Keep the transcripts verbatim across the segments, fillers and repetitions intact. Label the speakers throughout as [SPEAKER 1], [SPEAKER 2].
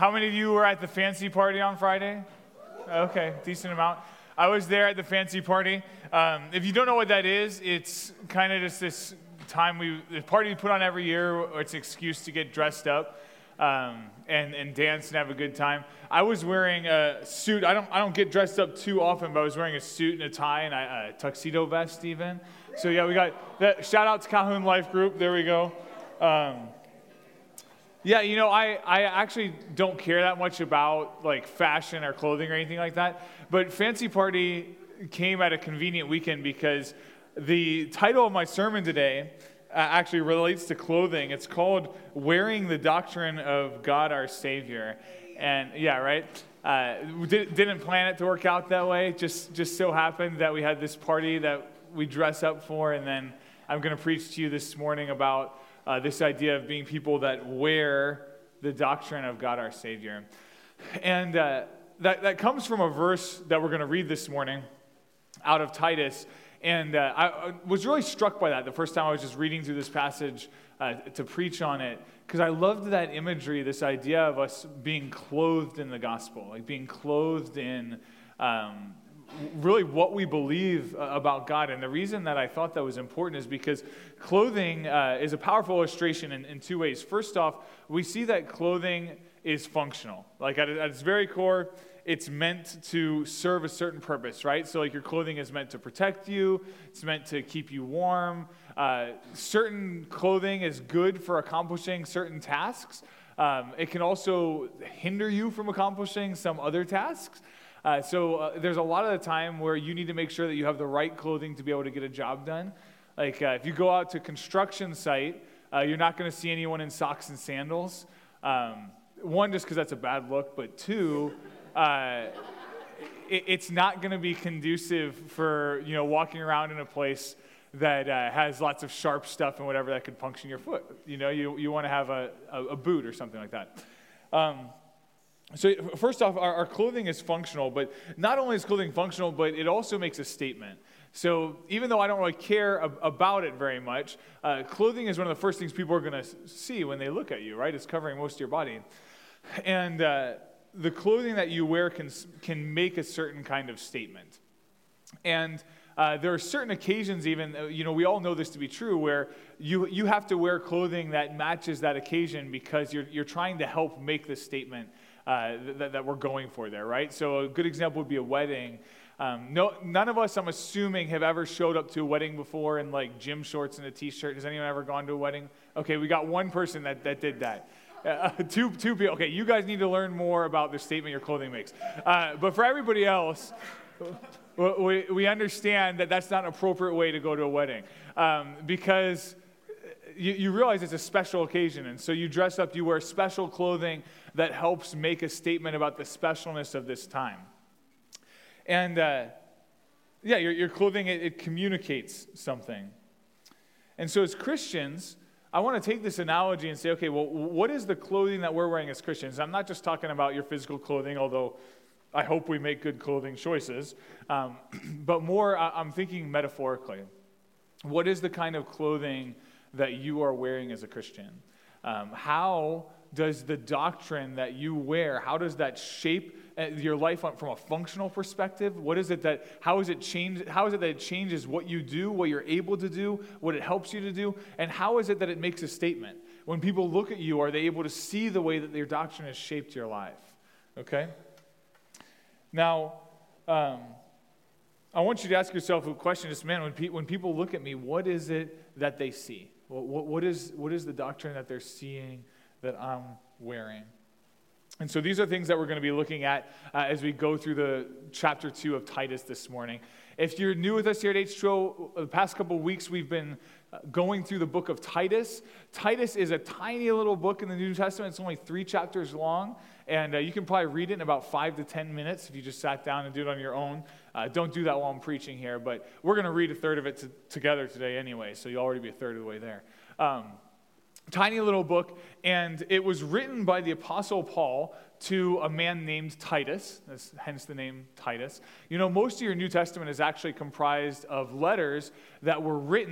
[SPEAKER 1] How many of you were at the fancy party on Friday? Okay, decent amount. I was there at the fancy party. Um, if you don't know what that is, it's kind of just this time we, the party we put on every year, or it's an excuse to get dressed up um, and, and dance and have a good time. I was wearing a suit. I don't I don't get dressed up too often, but I was wearing a suit and a tie and a, a tuxedo vest even. So yeah, we got that. Shout out to Calhoun Life Group. There we go. Um, Yeah, you know, I, I actually don't care that much about, like, fashion or clothing or anything like that, but Fancy Party came at a convenient weekend because the title of my sermon today uh, actually relates to clothing. It's called Wearing the Doctrine of God Our Savior. And, yeah, right? Uh, we did, didn't plan it to work out that way. Just, just so happened that we had this party that we dress up for, and then I'm going to preach to you this morning about Uh, this idea of being people that wear the doctrine of God our Savior. And uh, that, that comes from a verse that we're going to read this morning out of Titus. And uh, I, I was really struck by that the first time I was just reading through this passage uh, to preach on it, because I loved that imagery, this idea of us being clothed in the gospel, like being clothed in um, really what we believe about God. And the reason that I thought that was important is because clothing uh, is a powerful illustration in, in two ways. First off, we see that clothing is functional. Like at, at its very core, it's meant to serve a certain purpose, right? So like your clothing is meant to protect you. It's meant to keep you warm. Uh, certain clothing is good for accomplishing certain tasks. Um, it can also hinder you from accomplishing some other tasks. Uh, so uh, there's a lot of the time where you need to make sure that you have the right clothing to be able to get a job done. Like uh, if you go out to a construction site, uh, you're not going to see anyone in socks and sandals. Um, one, just because that's a bad look, but two, uh, it, it's not going to be conducive for you know walking around in a place that uh, has lots of sharp stuff and whatever that could puncture your foot. You know, you you want to have a, a, a boot or something like that. Um, So first off, our, our clothing is functional, but not only is clothing functional, but it also makes a statement. So even though I don't really care ab- about it very much, uh, clothing is one of the first things people are going to see when they look at you, right? It's covering most of your body. And uh, the clothing that you wear can can make a certain kind of statement. And uh, there are certain occasions even, you know, we all know this to be true, where you you have to wear clothing that matches that occasion because you're you're trying to help make the statement Uh, that, that we're going for there, right? So a good example would be a wedding. Um, no, none of us, I'm assuming, have ever showed up to a wedding before in like gym shorts and a t-shirt. Has anyone ever gone to a wedding? Okay, we got one person that, that did that. Uh, two, two people. Okay, you guys need to learn more about the statement your clothing makes. Uh, but for everybody else, we, we understand that that's not an appropriate way to go to a wedding um, because You, you realize it's a special occasion, and so you dress up, you wear special clothing that helps make a statement about the specialness of this time. And, uh, yeah, your, your clothing, it, it communicates something. And so as Christians, I want to take this analogy and say, okay, well, what is the clothing that we're wearing as Christians? I'm not just talking about your physical clothing, although I hope we make good clothing choices, um, but more I'm thinking metaphorically. What is the kind of clothing that you are wearing as a Christian? Um, how does the doctrine that you wear, how does that shape your life from a functional perspective? What is it that, how is it change, how is it that it changes what you do, what you're able to do, what it helps you to do, and how is it that it makes a statement? When people look at you, are they able to see the way that your doctrine has shaped your life? Okay? Now, um, I want you to ask yourself a question, just man, when, pe- when people look at me, what is it that they see? What, what, is, what is the doctrine that they're seeing that I'm wearing? And so these are things that we're going to be looking at uh, as we go through the chapter two of Titus this morning. If you're new with us here at H two O, the past couple of weeks we've been going through the book of Titus. Titus is a tiny little book in the New Testament. It's only three chapters long, and uh, you can probably read it in about five to ten minutes if you just sat down and did it on your own. Uh, don't do that while I'm preaching here, but we're going to read a third of it to, together today anyway, so you'll already be a third of the way there. Um, tiny little book, and it was written by the Apostle Paul to a man named Titus, that's hence the name Titus. You know, most of your New Testament is actually comprised of letters that were written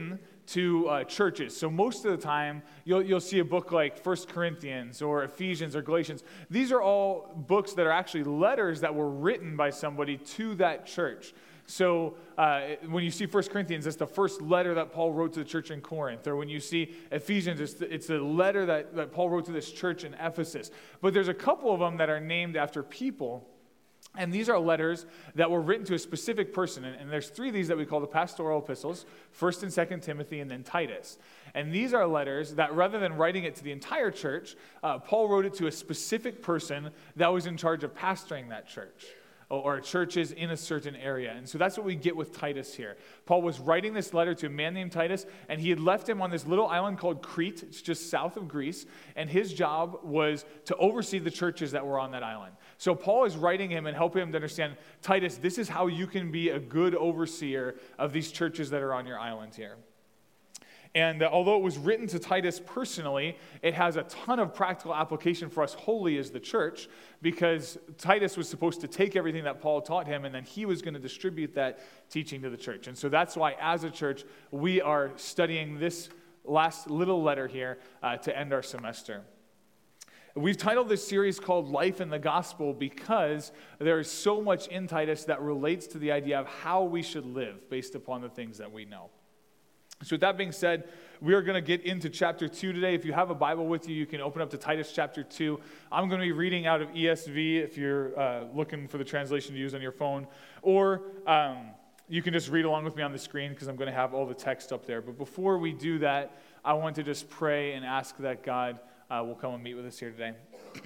[SPEAKER 1] to uh, churches. So most of the time, you'll, you'll see a book like First Corinthians or Ephesians or Galatians. These are all books that are actually letters that were written by somebody to that church. So uh, when you see First Corinthians, it's the first letter that Paul wrote to the church in Corinth. Or when you see Ephesians, it's the, it's the letter that, that Paul wrote to this church in Ephesus. But there's a couple of them that are named after people. And these are letters that were written to a specific person. And, and there's three of these that we call the pastoral epistles, First and Second Timothy, and then Titus. And these are letters that rather than writing it to the entire church, uh, Paul wrote it to a specific person that was in charge of pastoring that church, or churches in a certain area. And so that's what we get with Titus here. Paul was writing this letter to a man named Titus, and he had left him on this little island called Crete. It's just south of Greece, and his job was to oversee the churches that were on that island. So Paul is writing him and helping him to understand, Titus, this is how you can be a good overseer of these churches that are on your island here. And uh, although it was written to Titus personally, it has a ton of practical application for us wholly as the church, because Titus was supposed to take everything that Paul taught him, and then he was going to distribute that teaching to the church. And so that's why, as a church, we are studying this last little letter here uh, to end our semester. We've titled this series called Life in the Gospel because there is so much in Titus that relates to the idea of how we should live based upon the things that we know. So with that being said, we are going to get into chapter two today. If you have a Bible with you, you can open up to Titus chapter two. I'm going to be reading out of E S V if you're uh, looking for the translation to use on your phone. Or um, you can just read along with me on the screen because I'm going to have all the text up there. But before we do that, I want to just pray and ask that God uh, will come and meet with us here today.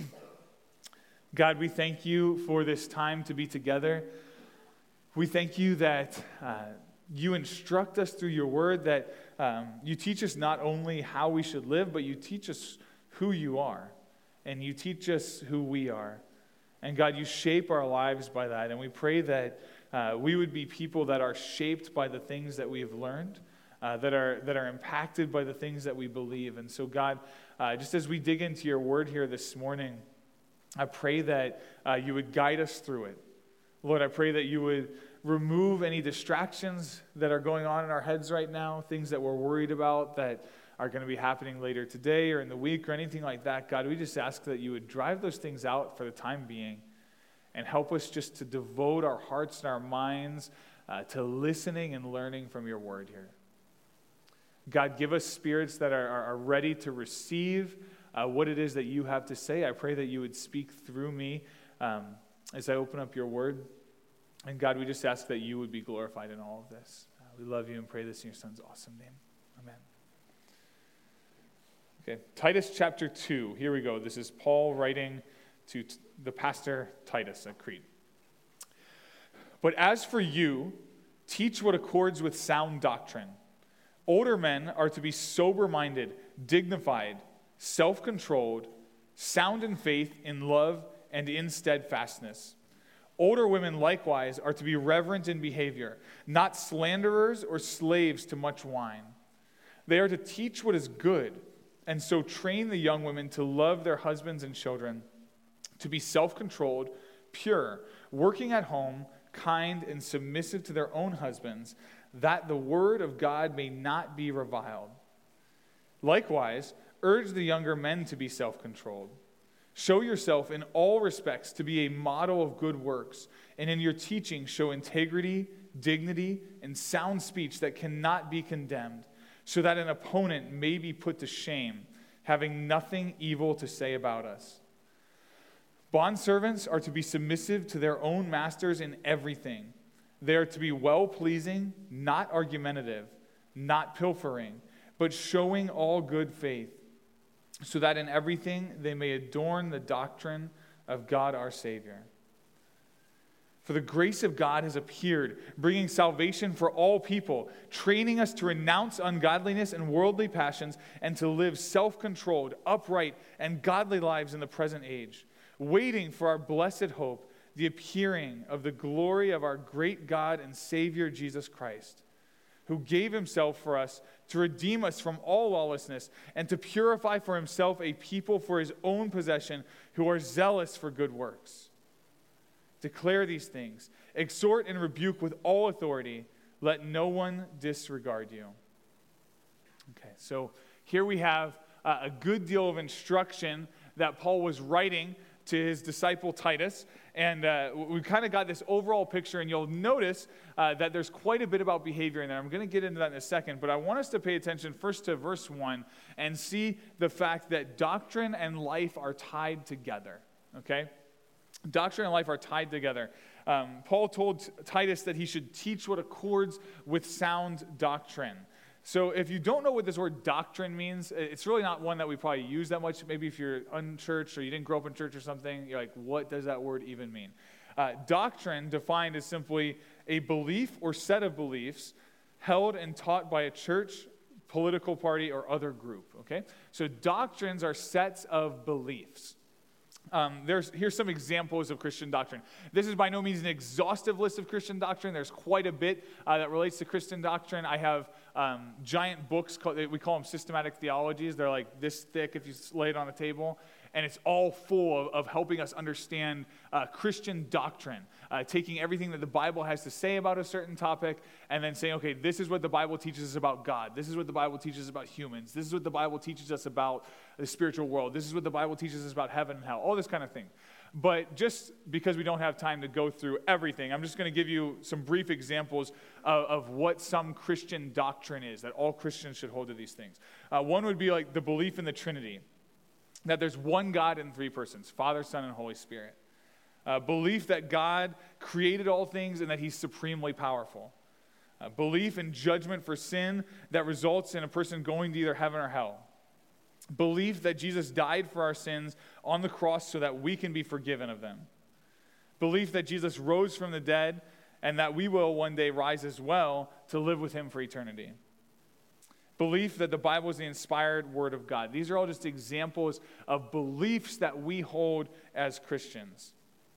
[SPEAKER 1] God, we thank you for this time to be together. We thank you that Uh, You instruct us through your word, that um, you teach us not only how we should live, but you teach us who you are, and you teach us who we are. And God, you shape our lives by that, and we pray that uh, we would be people that are shaped by the things that we have learned, uh, that are that are impacted by the things that we believe. And so God, uh, just as we dig into your word here this morning, I pray that uh, you would guide us through it. Lord, I pray that you would remove any distractions that are going on in our heads right now, things that we're worried about that are going to be happening later today or in the week or anything like that. God, we just ask that you would drive those things out for the time being and help us just to devote our hearts and our minds uh, to listening and learning from your word here. God, give us spirits that are, are, are ready to receive uh, what it is that you have to say. I pray that you would speak through me um, as I open up your word. And God, we just ask that you would be glorified in all of this. Uh, we love you and pray this in your son's awesome name. Amen. Okay, Titus chapter two. Here we go. This is Paul writing to t- the pastor Titus at Crete. But as for you, teach what accords with sound doctrine. Older men are to be sober-minded, dignified, self-controlled, sound in faith, in love, and in steadfastness. Older women likewise are to be reverent in behavior, not slanderers or slaves to much wine. They are to teach what is good, and so train the young women to love their husbands and children, to be self-controlled, pure, working at home, kind, and submissive to their own husbands, that the word of God may not be reviled. Likewise, urge the younger men to be self-controlled. Show yourself in all respects to be a model of good works, and in your teaching show integrity, dignity, and sound speech that cannot be condemned, so that an opponent may be put to shame, having nothing evil to say about us. Bondservants are to be submissive to their own masters in everything. They are to be well-pleasing, not argumentative, not pilfering, but showing all good faith, so that in everything they may adorn the doctrine of God our Savior. For the grace of God has appeared, bringing salvation for all people, training us to renounce ungodliness and worldly passions, and to live self-controlled, upright, and godly lives in the present age, waiting for our blessed hope, the appearing of the glory of our great God and Savior Jesus Christ, who gave himself for us to redeem us from all lawlessness and to purify for himself a people for his own possession who are zealous for good works. Declare these things, exhort and rebuke with all authority, let no one disregard you. So here we have uh, a good deal of instruction that Paul was writing to his disciple Titus, and uh, we kind of got this overall picture, and you'll notice uh, that there's quite a bit about behavior in there. I'm going to get into that in a second, but I want us to pay attention first to verse one and see the fact that doctrine and life are tied together, okay? Doctrine and life are tied together. Um, Paul told Titus that he should teach what accords with sound doctrine. So if you don't know what this word doctrine means, it's really not one that we probably use that much. Maybe if you're unchurched or you didn't grow up in church or something, you're like, what does that word even mean? Uh, doctrine, defined as simply a belief or set of beliefs held and taught by a church, political party, or other group, okay? So doctrines are sets of beliefs. Um, there's, here's some examples of Christian doctrine. This is by no means an exhaustive list of Christian doctrine. There's quite a bit uh, that relates to Christian doctrine. I have um, giant books, called, we call them systematic theologies. They're like this thick if you lay it on a table. And it's all full of, of helping us understand uh, Christian doctrine, uh, taking everything that the Bible has to say about a certain topic and then saying, okay, this is what the Bible teaches us about God. This is what the Bible teaches us about humans. This is what the Bible teaches us about the spiritual world. This is what the Bible teaches us about heaven and hell, all this kind of thing. But just because we don't have time to go through everything, I'm just going to give you some brief examples of, of what some Christian doctrine is, that all Christians should hold to these things. Uh, one would be like the belief in the Trinity, that there's one God in three persons, Father, Son, and Holy Spirit. Uh, belief that God created all things and that he's supremely powerful. Uh, belief in judgment for sin that results in a person going to either heaven or hell. Belief that Jesus died for our sins on the cross so that we can be forgiven of them. Belief that Jesus rose from the dead and that we will one day rise as well to live with him for eternity. Belief that the Bible is the inspired word of God. These are all just examples of beliefs that we hold as Christians.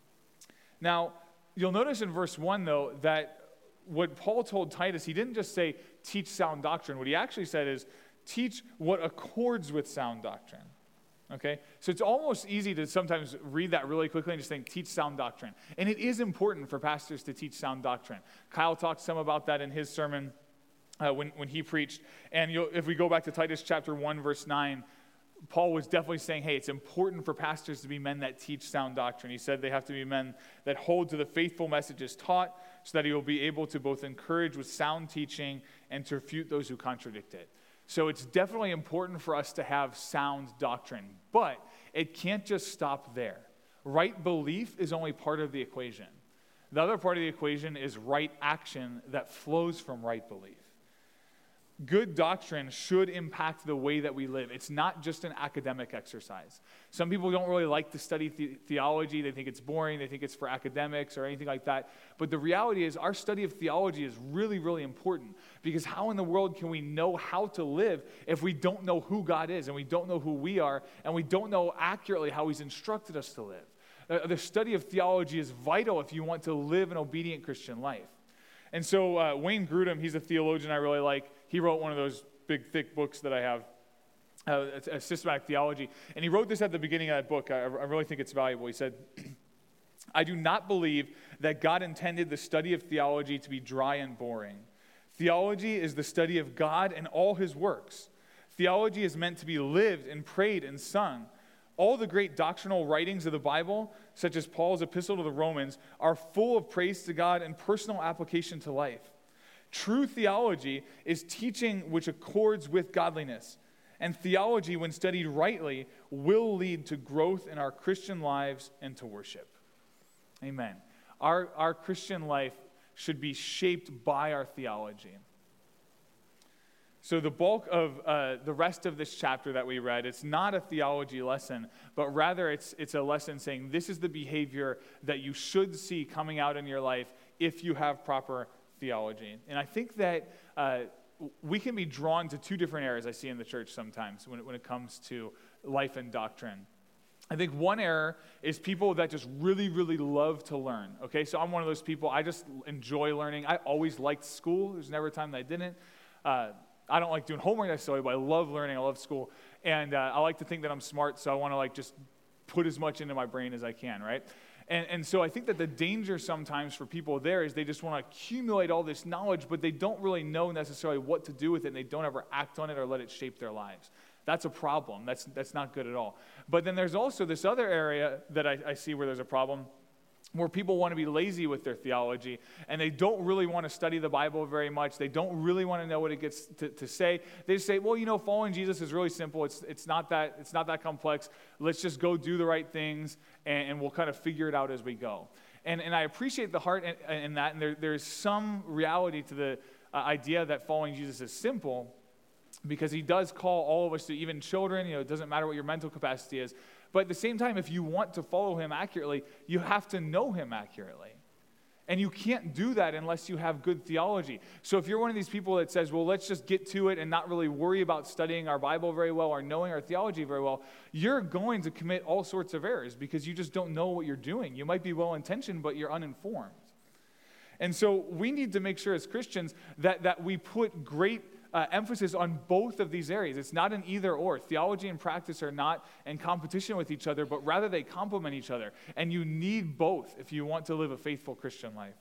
[SPEAKER 1] Now, you'll notice in verse one, though, that what Paul told Titus, he didn't just say, teach sound doctrine. What he actually said is, teach what accords with sound doctrine. Okay? So it's almost easy to sometimes read that really quickly and just think, teach sound doctrine. And it is important for pastors to teach sound doctrine. Kyle talked some about that in his sermon. Uh, when, when he preached. And you'll, if we go back to Titus chapter one, verse nine, Paul was definitely saying, hey, it's important for pastors to be men that teach sound doctrine. He said they have to be men that hold to the faithful messages taught so that he will be able to both encourage with sound teaching and to refute those who contradict it. So it's definitely important for us to have sound doctrine, but it can't just stop there. Right belief is only part of the equation. The other part of the equation is right action that flows from right belief. Good doctrine should impact the way that we live. It's not just an academic exercise. Some people don't really like to study the- theology. They think it's boring. They think it's for academics or anything like that. But the reality is our study of theology is really, really important, because how in the world can we know how to live if we don't know who God is and we don't know who we are and we don't know accurately how he's instructed us to live? Uh, the study of theology is vital if you want to live an obedient Christian life. And so uh, Wayne Grudem, he's a theologian I really like. He wrote one of those big, thick books that I have, uh, a, a systematic theology. And he wrote this at the beginning of that book. I, I really think it's valuable. He said, I do not believe that God intended the study of theology to be dry and boring. Theology is the study of God and all his works. Theology is meant to be lived and prayed and sung. All the great doctrinal writings of the Bible, such as Paul's epistle to the Romans, are full of praise to God and personal application to life. True theology is teaching which accords with godliness. And theology, when studied rightly, will lead to growth in our Christian lives and to worship. Amen. Our, our Christian life should be shaped by our theology. So the bulk of uh, the rest of this chapter that we read, it's not a theology lesson, but rather it's, it's a lesson saying this is the behavior that you should see coming out in your life if you have proper theology. And I think that uh, we can be drawn to two different areas I see in the church sometimes when it, when it comes to life and doctrine. I think one error is people that just really, really love to learn. Okay, so I'm one of those people. I just enjoy learning. I always liked school. There's never a time that I didn't. Uh, I don't like doing homework necessarily, but I love learning. I love school. And uh, I like to think that I'm smart, so I want to like just put as much into my brain as I can, right? And, and so I think that the danger sometimes for people there is they just want to accumulate all this knowledge, but they don't really know necessarily what to do with it, and they don't ever act on it or let it shape their lives. That's a problem. That's, that's not good at all. But then there's also this other area that I, I see where there's a problem, where people want to be lazy with their theology, and they don't really want to study the Bible very much. They don't really want to know what it gets to, to say. They just say, well, you know, following Jesus is really simple. It's it's not that it's not that complex. Let's just go do the right things, and, and we'll kind of figure it out as we go. And and I appreciate the heart in, in that, and there, there's some reality to the uh, idea that following Jesus is simple, because he does call all of us to, even children. You know, it doesn't matter what your mental capacity is. But at the same time, if you want to follow him accurately, you have to know him accurately. And you can't do that unless you have good theology. So if you're one of these people that says, well, let's just get to it and not really worry about studying our Bible very well or knowing our theology very well, you're going to commit all sorts of errors because you just don't know what you're doing. You might be well-intentioned, but you're uninformed. And so we need to make sure as Christians that, that we put great Uh, emphasis on both of these areas. It's not an either or. Theology and practice are not in competition with each other, but rather they complement each other. And you need both if you want to live a faithful Christian life.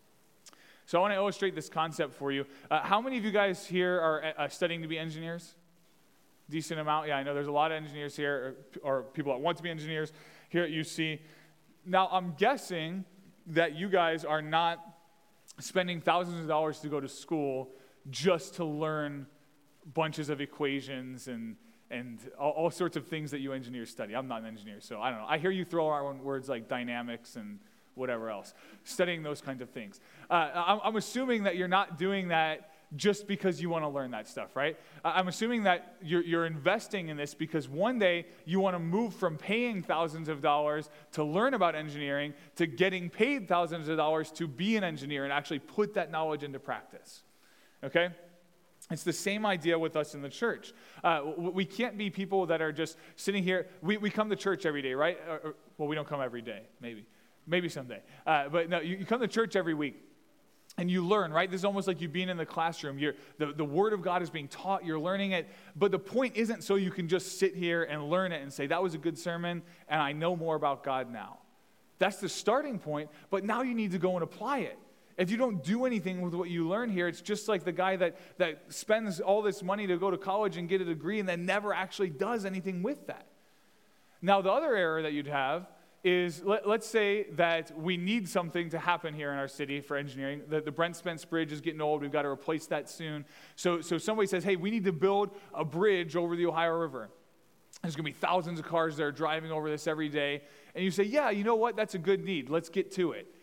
[SPEAKER 1] So I want to illustrate this concept for you. Uh, how many of you guys here are uh, studying to be engineers? Decent amount. Yeah, I know there's a lot of engineers here, or, or people that want to be engineers here at U C. Now, I'm guessing that you guys are not spending thousands of dollars to go to school just to learn bunches of equations and and all, all sorts of things that you engineers study. I'm not an engineer, so I don't know. I hear you throw around words like dynamics and whatever else, studying those kinds of things. Uh, I'm, I'm assuming that you're not doing that just because you want to learn that stuff, right? I'm assuming that you're, you're investing in this because one day you want to move from paying thousands of dollars to learn about engineering to getting paid thousands of dollars to be an engineer and actually put that knowledge into practice. Okay? It's the same idea with us in the church. Uh, we can't be people that are just sitting here. We, we come to church every day, right? Or, or, well, we don't come every day, maybe. Maybe someday. Uh, but no, you, you come to church every week, and you learn, right? This is almost like you being in the classroom. You're, the, the Word of God is being taught. You're learning it. But the point isn't so you can just sit here and learn it and say, that was a good sermon, and I know more about God now. That's the starting point, but now you need to go and apply it. If you don't do anything with what you learn here, it's just like the guy that, that spends all this money to go to college and get a degree and then never actually does anything with that. Now, the other error that you'd have is, let, let's say that we need something to happen here in our city for engineering. The, the Brent Spence Bridge is getting old. We've got to replace that soon. So, so somebody says, hey, we need to build a bridge over the Ohio River. There's going to be thousands of cars that are driving over this every day. And you say, yeah, you know what? That's a good need. Let's get to it.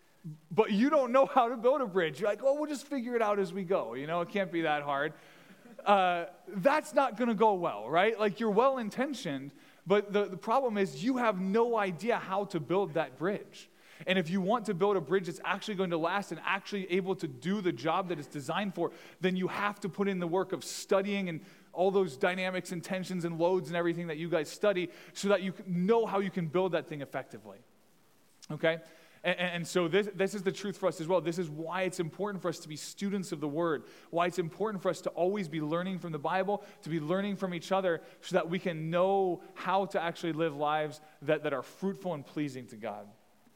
[SPEAKER 1] But you don't know how to build a bridge. You're like, oh, we'll just figure it out as we go. You know, it can't be that hard. Uh, that's not going to go well, right? Like, you're well-intentioned, but the, the problem is you have no idea how to build that bridge. And if you want to build a bridge that's actually going to last and actually able to do the job that it's designed for, then you have to put in the work of studying and all those dynamics and tensions and loads and everything that you guys study so that you know how you can build that thing effectively. Okay? And, and so this, this is the truth for us as well. This is why it's important for us to be students of the Word, why it's important for us to always be learning from the Bible, to be learning from each other so that we can know how to actually live lives that, that are fruitful and pleasing to God.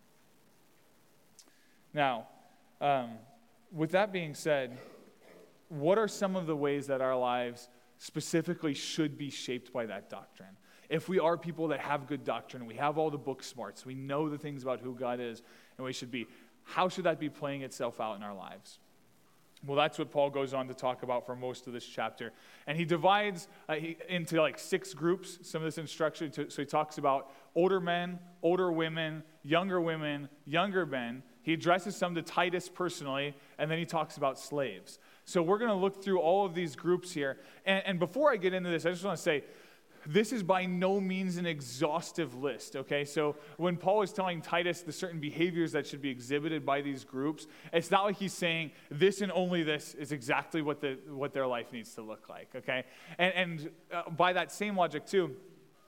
[SPEAKER 1] Now, um, with that being said, what are some of the ways that our lives specifically should be shaped by that doctrine? If we are people that have good doctrine, we have all the book smarts, we know the things about who God is and we should be, how should that be playing itself out in our lives? Well, that's what Paul goes on to talk about for most of this chapter. And he divides uh, he, into like six groups, some of this instruction. To, so he talks about older men, older women, younger women, younger men. He addresses some to Titus personally, and then he talks about slaves. So we're going to look through all of these groups here. And, and before I get into this, I just want to say, this is by no means an exhaustive list, okay? So when Paul is telling Titus the certain behaviors that should be exhibited by these groups, it's not like he's saying this and only this is exactly what the what their life needs to look like, okay? And, and uh, by that same logic too,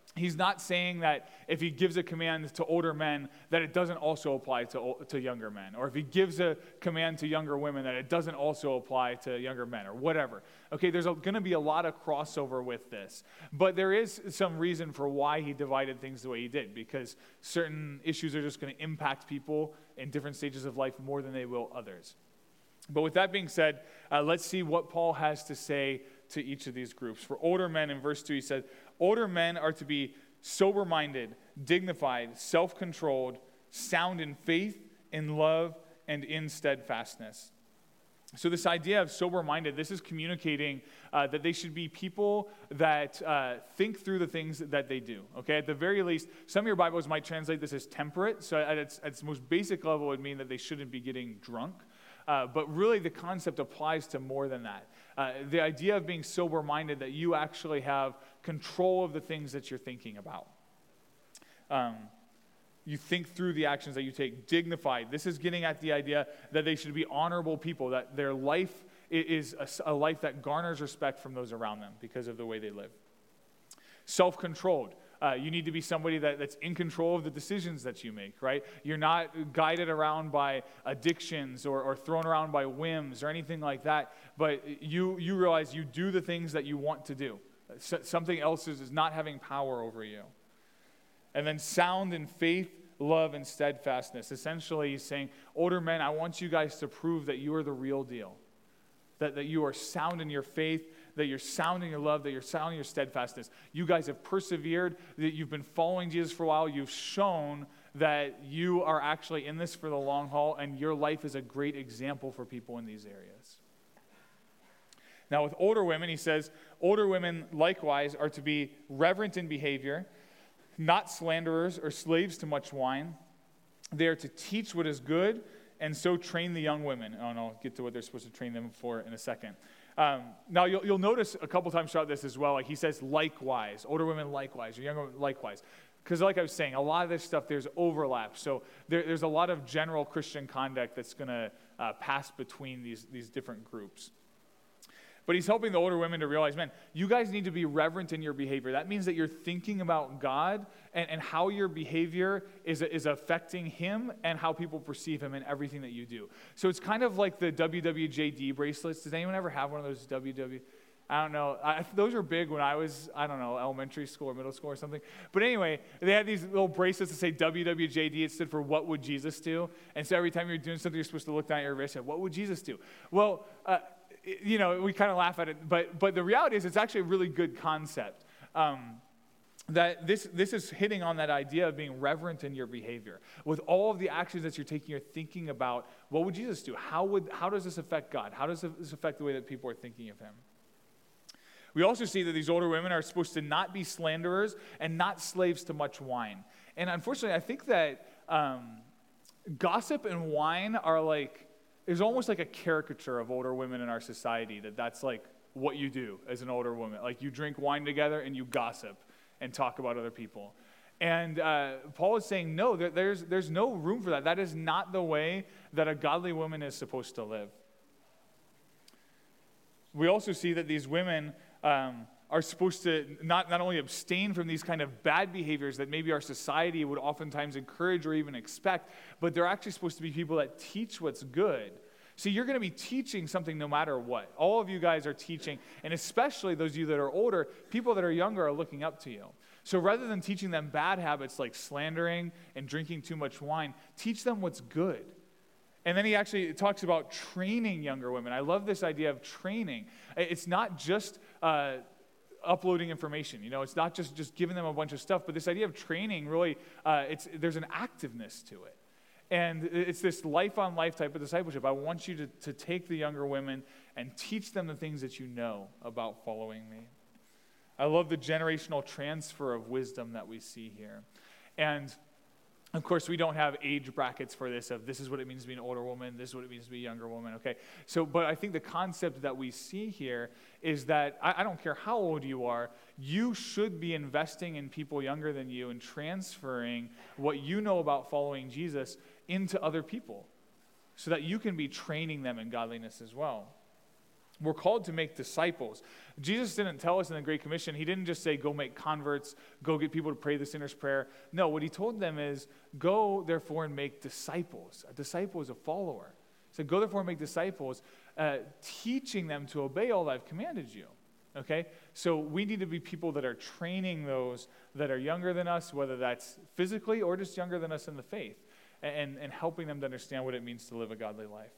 [SPEAKER 1] he's not saying that if he gives a command to older men, that it doesn't also apply to, to younger men. Or if he gives a command to younger women, that it doesn't also apply to younger men, or whatever. Okay, there's going to be a lot of crossover with this. But there is some reason for why he divided things the way he did, because certain issues are just going to impact people in different stages of life more than they will others. But with that being said, uh, let's see what Paul has to say to each of these groups. For older men, in verse two, he said, older men are to be sober-minded, dignified, self-controlled, sound in faith, in love, and in steadfastness. So this idea of sober-minded, this is communicating uh, that they should be people that uh, think through the things that they do. Okay, at the very least, some of your Bibles might translate this as temperate. So at its, at its most basic level, it would mean that they shouldn't be getting drunk. Uh, but really, the concept applies to more than that. Uh, the idea of being sober-minded, that you actually have control of the things that you're thinking about. Um, you think through the actions that you take. Dignified. This is getting at the idea that they should be honorable people, that their life is a, a life that garners respect from those around them because of the way they live. Self-controlled. Uh, you need to be somebody that, that's in control of the decisions that you make, right? You're not guided around by addictions or, or thrown around by whims or anything like that, but you, you realize you do the things that you want to do. So, something else is, is not having power over you. And then sound in faith, love, and steadfastness. Essentially, he's saying, older men, I want you guys to prove that you are the real deal, that, that you are sound in your faith, that you're sound in your love, that you're sound in your steadfastness. You guys have persevered, that you've been following Jesus for a while. You've shown that you are actually in this for the long haul, and your life is a great example for people in these areas. Now, with older women, he says, older women likewise are to be reverent in behavior, not slanderers or slaves to much wine. They are to teach what is good, and so train the young women. Oh, no, I'll get to what they're supposed to train them for in a second. Um, now, you'll, you'll notice a couple times throughout this as well, like he says likewise, older women likewise, or younger women likewise. Because like I was saying, a lot of this stuff, there's overlap. So there, there's a lot of general Christian conduct that's going to uh, pass between these, these different groups. But he's helping the older women to realize, man, you guys need to be reverent in your behavior. That means that you're thinking about God and, and how your behavior is, is affecting him and how people perceive him in everything that you do. So it's kind of like the W W J D bracelets. Does anyone ever have one of those W W? I don't know. I, those were big when I was, I don't know, elementary school or middle school or something. But anyway, they had these little bracelets that say W W J D. It stood for what would Jesus do? And so every time you're doing something, you're supposed to look down at your wrist and what would Jesus do? Well, uh, you know, we kind of laugh at it, but but the reality is it's actually a really good concept. Um, that this this is hitting on that idea of being reverent in your behavior. With all of the actions that you're taking, you're thinking about, what would Jesus do? How would how does this affect God? How does this affect the way that people are thinking of him? We also see that these older women are supposed to not be slanderers and not slaves to much wine. And unfortunately, I think that um, gossip and wine are like, there's almost like a caricature of older women in our society, that that's like what you do as an older woman. Like you drink wine together and you gossip and talk about other people. And uh, Paul is saying, no, there, there's, there's no room for that. That is not the way that a godly woman is supposed to live. We also see that these women um, are supposed to not, not only abstain from these kind of bad behaviors that maybe our society would oftentimes encourage or even expect, but they're actually supposed to be people that teach what's good. See, you're going to be teaching something no matter what. All of you guys are teaching, and especially those of you that are older, people that are younger are looking up to you. So rather than teaching them bad habits like slandering and drinking too much wine, teach them what's good. And then he actually talks about training younger women. I love this idea of training. It's not just uh, uploading information. You know, it's not just, just giving them a bunch of stuff, but this idea of training really, uh, it's there's an activeness to it. And it's this life-on-life type of discipleship. I want you to, to take the younger women and teach them the things that you know about following me. I love the generational transfer of wisdom that we see here. And of course, we don't have age brackets for this of this is what it means to be an older woman, this is what it means to be a younger woman, okay? So, but I think the concept that we see here is that I, I don't care how old you are, you should be investing in people younger than you and transferring what you know about following Jesus into other people so that you can be training them in godliness as well. We're called to make disciples. Jesus didn't tell us in the Great Commission, he didn't just say, go make converts, go get people to pray the sinner's prayer. No, what he told them is, go therefore and make disciples. A disciple is a follower. He said, go therefore and make disciples, uh, teaching them to obey all that I've commanded you. Okay? So we need to be people that are training those that are younger than us, whether that's physically or just younger than us in the faith, and, and helping them to understand what it means to live a godly life.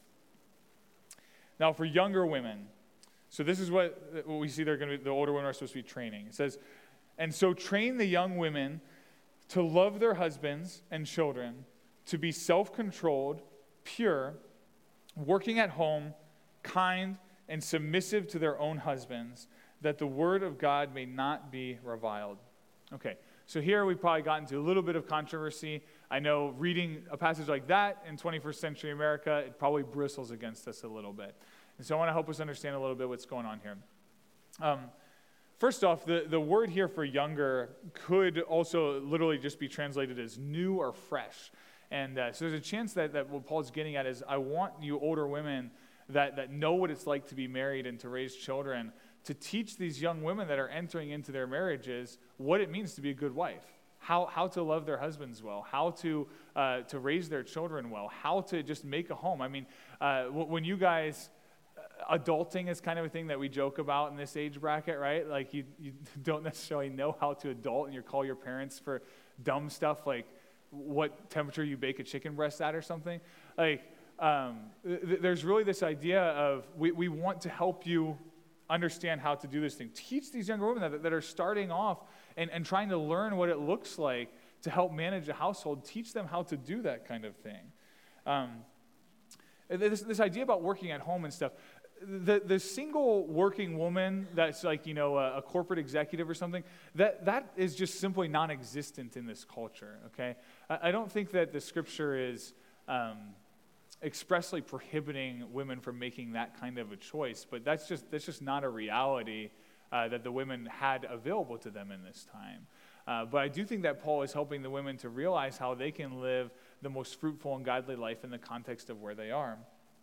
[SPEAKER 1] Now, for younger women, so this is what, what we see they're going to be, the older women are supposed to be training. It says, and so train the young women to love their husbands and children, to be self-controlled, pure, working at home, kind, and submissive to their own husbands, that the word of God may not be reviled. Okay, so here we probably got into a little bit of controversy. I know reading a passage like that in twenty-first century America, it probably bristles against us a little bit. And so I want to help us understand a little bit what's going on here. Um, first off, the, the word here for younger could also literally just be translated as new or fresh. And uh, so there's a chance that, that what Paul's getting at is, I want you older women that, that know what it's like to be married and to raise children, to teach these young women that are entering into their marriages what it means to be a good wife, how how to love their husbands well, how to uh, to raise their children well, how to just make a home. I mean, uh, when you guys, adulting is kind of a thing that we joke about in this age bracket, right? Like you, you don't necessarily know how to adult, and you call your parents for dumb stuff like what temperature you bake a chicken breast at or something. Like um, th- there's really this idea of we, we want to help you understand how to do this thing. Teach these younger women that, that are starting off and, and trying to learn what it looks like to help manage a household. Teach them how to do that kind of thing. Um, this, this idea about working at home and stuff, the, the single working woman that's like, you know, a, a corporate executive or something, that, that is just simply non-existent in this culture, okay? I, I don't think that the scripture is um, expressly prohibiting women from making that kind of a choice, but that's just that's just not a reality uh, that the women had available to them in this time. Uh, but I do think that Paul is helping the women to realize how they can live the most fruitful and godly life in the context of where they are.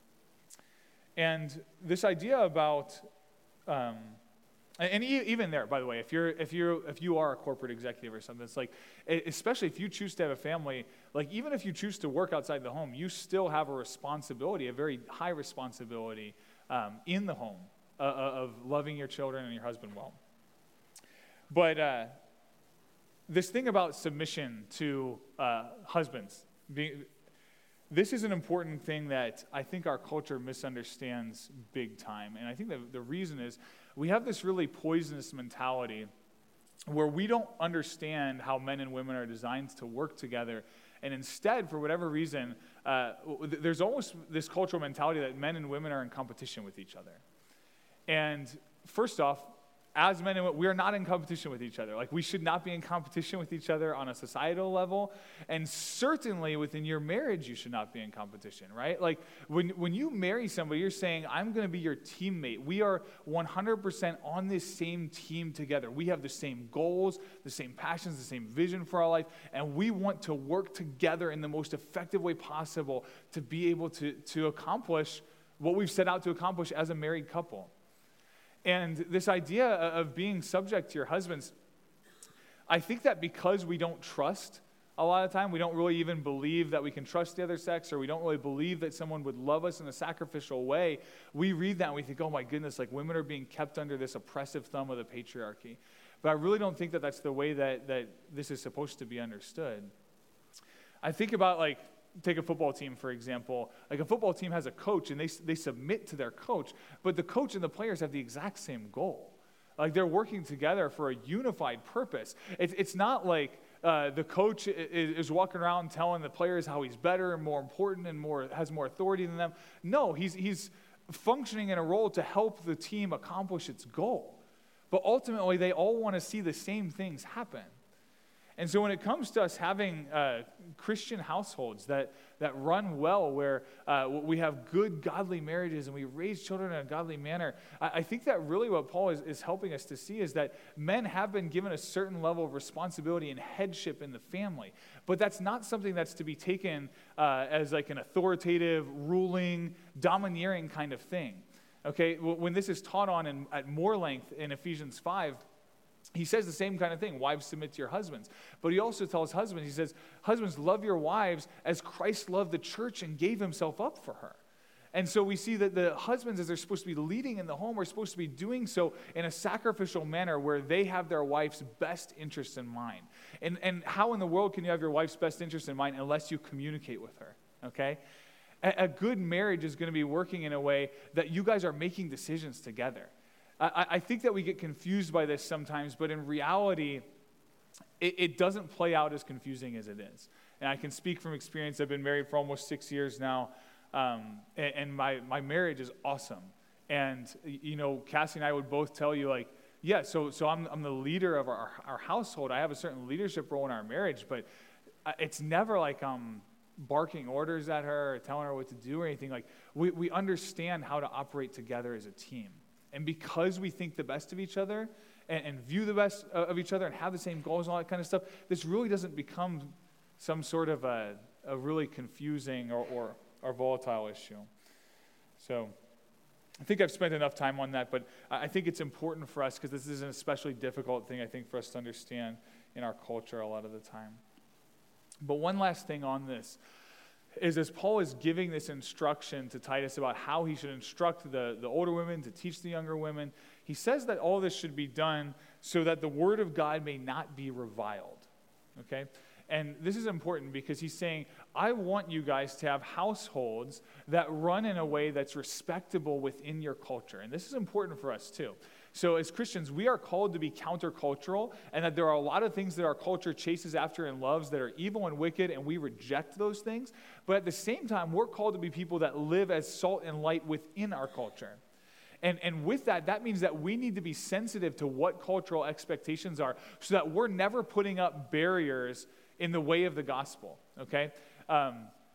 [SPEAKER 1] And this idea about, um, and even there, by the way, if you're if you're if you are a corporate executive or something, it's like, especially if you choose to have a family, like even if you choose to work outside the home, you still have a responsibility, a very high responsibility um, in the home uh, of loving your children and your husband well. But uh, this thing about submission to uh, husbands, being, this is an important thing that I think our culture misunderstands big time. And I think that the reason is we have this really poisonous mentality where we don't understand how men and women are designed to work together. And instead, for whatever reason, uh, there's almost this cultural mentality that men and women are in competition with each other. And first off, as men and women, we are not in competition with each other. Like, we should not be in competition with each other on a societal level. And certainly within your marriage, you should not be in competition, right? Like, when, when you marry somebody, you're saying, I'm going to be your teammate. We are one hundred percent on this same team together. We have the same goals, the same passions, the same vision for our life, and we want to work together in the most effective way possible to be able to, to accomplish what we've set out to accomplish as a married couple. And this idea of being subject to your husbands, I think that because we don't trust a lot of the time, we don't really even believe that we can trust the other sex, or we don't really believe that someone would love us in a sacrificial way, we read that and we think, oh my goodness, like women are being kept under this oppressive thumb of the patriarchy. But I really don't think that that's the way that, that this is supposed to be understood. I think about, like, take a football team, for example. Like, a football team has a coach, and they they submit to their coach, but the coach and the players have the exact same goal. Like, they're working together for a unified purpose. It's it's not like uh, the coach is, is walking around telling the players how he's better and more important and more has more authority than them. No, he's he's functioning in a role to help the team accomplish its goal. But ultimately, they all want to see the same things happen. And so when it comes to us having uh, Christian households that, that run well, where uh, we have good, godly marriages and we raise children in a godly manner, I, I think that really what Paul is, is helping us to see is that men have been given a certain level of responsibility and headship in the family. But that's not something that's to be taken uh, as like an authoritative, ruling, domineering kind of thing. Okay, when this is taught on in, at more length in Ephesians five, he says the same kind of thing. Wives, submit to your husbands. But he also tells husbands, he says, husbands, love your wives as Christ loved the church and gave himself up for her. And so we see that the husbands, as they're supposed to be leading in the home, are supposed to be doing so in a sacrificial manner where they have their wife's best interests in mind. And, and how in the world can you have your wife's best interest in mind unless you communicate with her, okay? A, a good marriage is going to be working in a way that you guys are making decisions together. I, I think that we get confused by this sometimes, but in reality, it, it doesn't play out as confusing as it is. And I can speak from experience. I've been married for almost six years now. Um, and, and my, my marriage is awesome. And, you know, Cassie and I would both tell you, like, yeah, so so I'm I'm the leader of our, our household. I have a certain leadership role in our marriage, but it's never like I'm barking orders at her or telling her what to do or anything. Like, we, we understand how to operate together as a team. And because we think the best of each other and, and view the best of each other and have the same goals and all that kind of stuff, this really doesn't become some sort of a, a really confusing or, or our volatile issue. So I think I've spent enough time on that, but I think it's important for us because this is an especially difficult thing, I think, for us to understand in our culture a lot of the time. But one last thing on this is as Paul is giving this instruction to Titus about how he should instruct the, the older women to teach the younger women, he says that all this should be done so that the word of God may not be reviled, okay? And this is important because he's saying, I want you guys to have households that run in a way that's respectable within your culture. And this is important for us too. So as Christians, we are called to be countercultural, and that there are a lot of things that our culture chases after and loves that are evil and wicked, and we reject those things. But at the same time, we're called to be people that live as salt and light within our culture. And, and with that, that means that we need to be sensitive to what cultural expectations are so that we're never putting up barriers in the way of the gospel, okay? Um,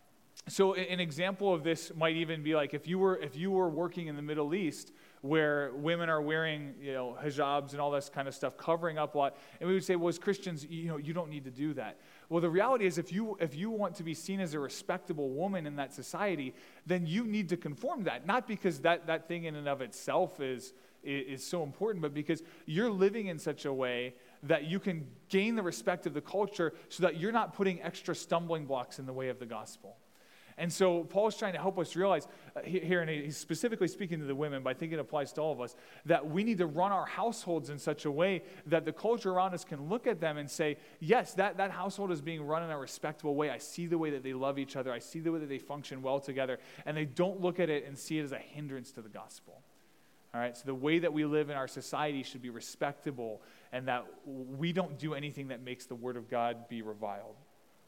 [SPEAKER 1] so an example of this might even be like if you were if you were working in the Middle East where women are wearing, you know, hijabs and all this kind of stuff, covering up a lot, and we would say, well, as Christians, you know, you don't need to do that. Well, the reality is if you if you want to be seen as a respectable woman in that society, then you need to conform to that, not because that, that thing in and of itself is, is so important, but because you're living in such a way that you can gain the respect of the culture so that you're not putting extra stumbling blocks in the way of the gospel. And so Paul's trying to help us realize uh, here, and he's specifically speaking to the women, but I think it applies to all of us, that we need to run our households in such a way that the culture around us can look at them and say, yes, that, that household is being run in a respectable way. I see the way that they love each other. I see the way that they function well together. And they don't look at it and see it as a hindrance to the gospel. All right, so the way that we live in our society should be respectable and that we don't do anything that makes the word of God be reviled.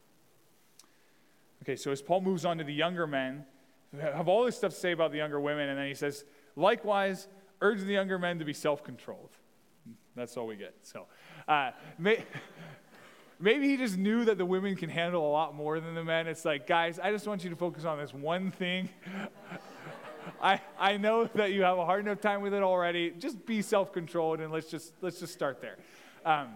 [SPEAKER 1] Okay, so as Paul moves on to the younger men, have all this stuff to say about the younger women, and then he says, likewise, urge the younger men to be self-controlled. That's all we get. So uh, may, maybe he just knew that the women can handle a lot more than the men. It's like, guys, I just want you to focus on this one thing. I, I know that you have a hard enough time with it already. Just be self-controlled, and let's just let's just start there. Um,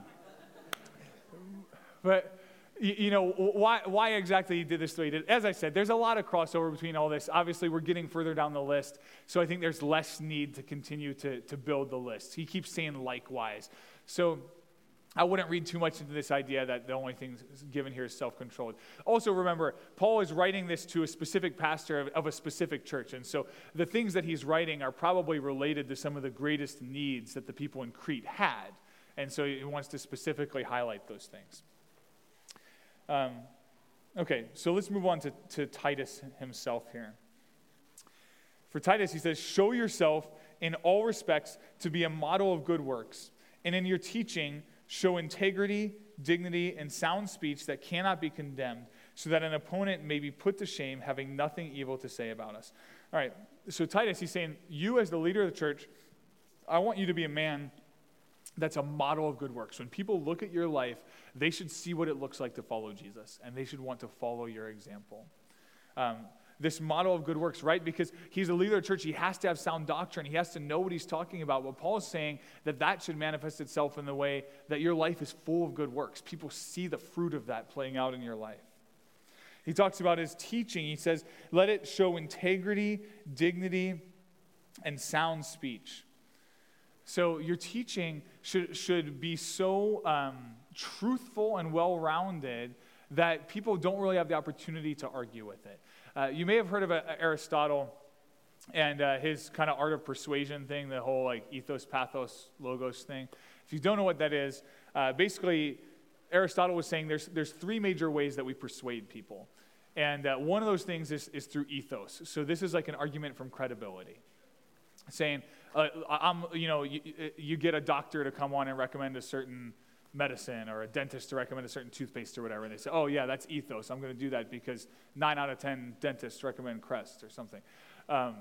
[SPEAKER 1] but you, you know why why exactly he did this the way he did? As I said, there's a lot of crossover between all this. Obviously, we're getting further down the list, so I think there's less need to continue to to build the list. He keeps saying likewise. So I wouldn't read too much into this idea that the only thing given here is self-controlled. Also remember, Paul is writing this to a specific pastor of, of a specific church. And so the things that he's writing are probably related to some of the greatest needs that the people in Crete had. And so he wants to specifically highlight those things. Um, okay, so let's move on to, to Titus himself here. For Titus, he says, show yourself in all respects to be a model of good works. And in your teaching, show integrity, dignity, and sound speech that cannot be condemned, so that an opponent may be put to shame, having nothing evil to say about us. All right, so Titus, he's saying, you as the leader of the church, I want you to be a man that's a model of good works. When people look at your life, they should see what it looks like to follow Jesus, and they should want to follow your example. Um, this model of good works, right? Because he's a leader of the church, he has to have sound doctrine. He has to know what he's talking about. But Paul is saying that that should manifest itself in the way that your life is full of good works. People see the fruit of that playing out in your life. He talks about his teaching. He says, let it show integrity, dignity, and sound speech. So your teaching should, should be so um, truthful and well-rounded that people don't really have the opportunity to argue with it. Uh, you may have heard of uh, Aristotle and uh, his kind of art of persuasion thing, the whole like ethos, pathos, logos thing. If you don't know what that is, uh, basically Aristotle was saying there's, there's three major ways that we persuade people. And uh, one of those things is, is through ethos. So this is like an argument from credibility. Saying, uh, I'm, you know, you, you get a doctor to come on and recommend a certain medicine, or a dentist to recommend a certain toothpaste or whatever, and they say, oh yeah, that's ethos. I'm going to do that because nine out of ten dentists recommend Crest or something. Um,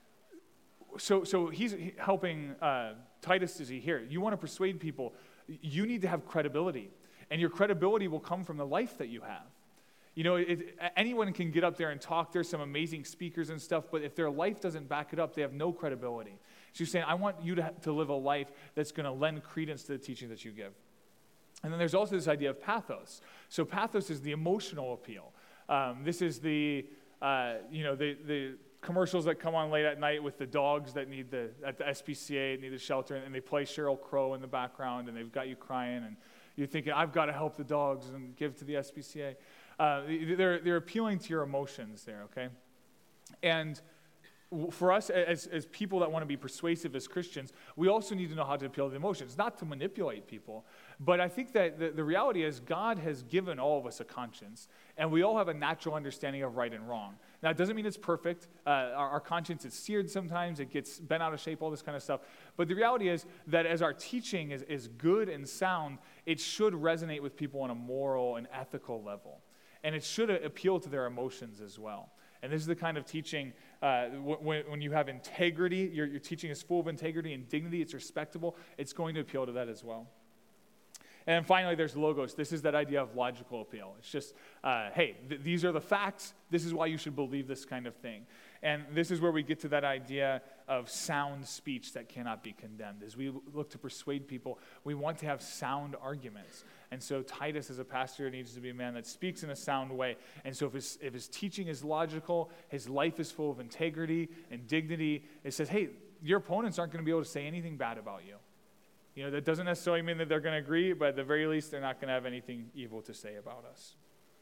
[SPEAKER 1] so, so he's helping uh, Titus to see here. You want to persuade people, you need to have credibility, and your credibility will come from the life that you have. You know, it, anyone can get up there and talk. There's some amazing speakers and stuff, but if their life doesn't back it up, they have no credibility. So you're saying, I want you to, to live a life that's going to lend credence to the teaching that you give. And then there's also this idea of pathos. So pathos is the emotional appeal. Um, this is the, uh, you know, the, the commercials that come on late at night with the dogs that need the, at the S P C A, need the shelter, and they play Sheryl Crow in the background, and they've got you crying, and you're thinking, I've got to help the dogs and give to the S P C A. Uh, they're, they're appealing to your emotions there, okay? And for us as, as people that want to be persuasive as Christians, we also need to know how to appeal to the emotions, not to manipulate people. But I think that the, the reality is God has given all of us a conscience, and we all have a natural understanding of right and wrong. Now, it doesn't mean it's perfect. Uh, our, our conscience is seared sometimes. It gets bent out of shape, all this kind of stuff. But the reality is that as our teaching is, is good and sound, it should resonate with people on a moral and ethical level. And it should appeal to their emotions as well. And this is the kind of teaching, uh, when, when you have integrity, your, your teaching is full of integrity and dignity, it's respectable, it's going to appeal to that as well. And finally, there's logos. This is that idea of logical appeal. It's just, uh, hey, th- these are the facts. This is why you should believe this kind of thing. And this is where we get to that idea of sound speech that cannot be condemned. As we look to persuade people, we want to have sound arguments. And so Titus, as a pastor, needs to be a man that speaks in a sound way. And so if his, if his teaching is logical, his life is full of integrity and dignity, it says, hey, your opponents aren't going to be able to say anything bad about you. You know, that doesn't necessarily mean that they're going to agree, but at the very least, they're not going to have anything evil to say about us.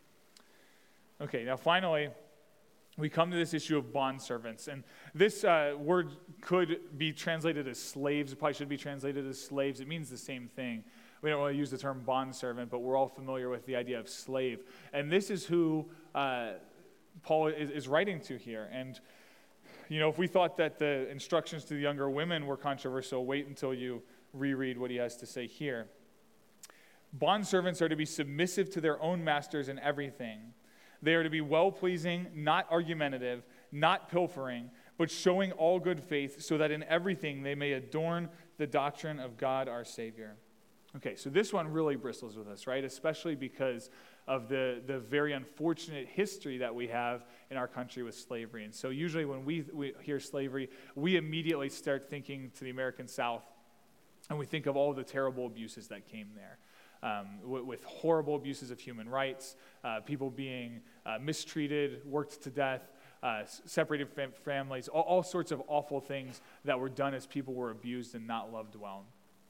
[SPEAKER 1] Okay, now finally, we come to this issue of bondservants. And this uh, word could be translated as slaves. It probably should be translated as slaves. It means the same thing. We don't really use the term bondservant, but we're all familiar with the idea of slave. And this is who uh, Paul is, is writing to here. And, you know, if we thought that the instructions to the younger women were controversial, wait until you reread what he has to say here. Bondservants are to be submissive to their own masters in everything. They are to be well-pleasing, not argumentative, not pilfering, but showing all good faith, so that in everything they may adorn the doctrine of God our Savior. Okay, so this one really bristles with us, right? Especially because of the, the very unfortunate history that we have in our country with slavery. And so usually when we, we hear slavery, we immediately start thinking to the American South, and we think of all the terrible abuses that came there, um, with, with horrible abuses of human rights, uh, people being uh, mistreated, worked to death, uh, separated fam- families, all, all sorts of awful things that were done as people were abused and not loved well.